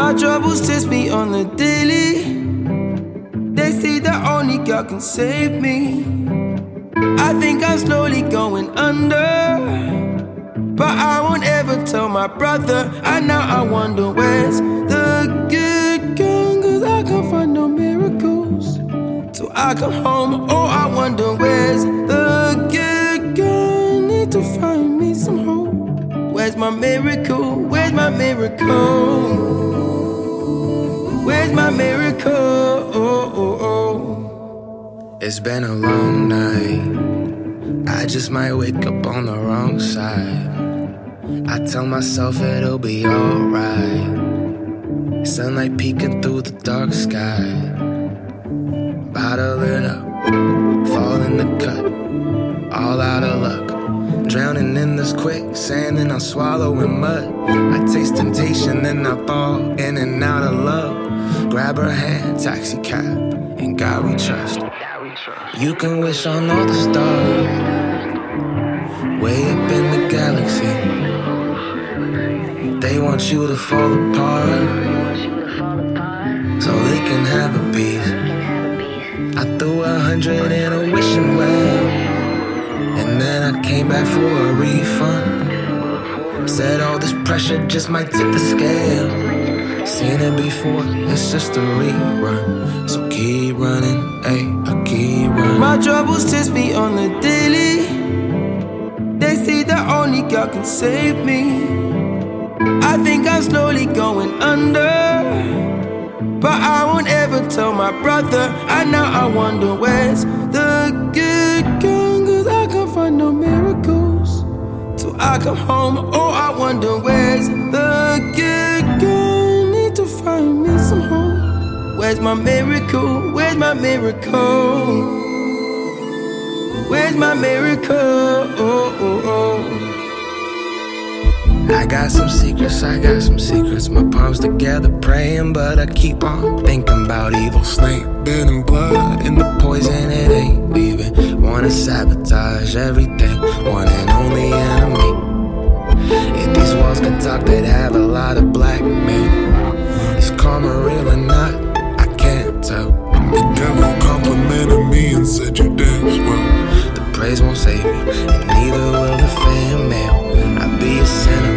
My troubles test me on the daily. They say that only God can save me. I think I'm slowly going under, but I won't ever tell my brother. And now I wonder where's the good gun, 'cause I can't find no miracles till I come home. Oh, I wonder where's the good gun. Need to find me some hope. Where's my miracle? Where's my miracle? Where's my miracle? It's been a long night. I just might wake up on the wrong side. I tell myself it'll be alright. Sunlight peeking through the dark sky. Bottle it up, fall in the cut, all out of luck. Drowning in this quicksand and I'm swallowing mud. I taste temptation, then I fall in and out of love. Grab her hand, taxi cab, in God we trust. You can wish on all the stars, way up in the galaxy. They want you to fall apart, so they can have a piece. I threw 100 in a wishing well, and then I came back for a refund. Said all this pressure just might tip the scale. Seen it before, it's just a rerun. So keep running, ayy, I keep running. My troubles test me on the daily. They say that only God can save me. I think I'm slowly going under, but I won't ever tell my brother. And now I wonder where's the good gun, 'cause I can't find no miracles till I come home. Oh, I wonder where's the good gun. Need to find me some hope. Where's my miracle? Where's my miracle? Where's my miracle? I got some secrets, my palms together praying, but I keep on thinking about evil. Snake bit and blood in the poison, it ain't leaving. Wanna sabotage everything, one and only enemy. If these walls could talk, they'd have a lot of black men. Is karma real or not? I can't tell. The devil complimented me and said you dance well. The praise won't save me, and neither will the fan mail. I'd be a sinner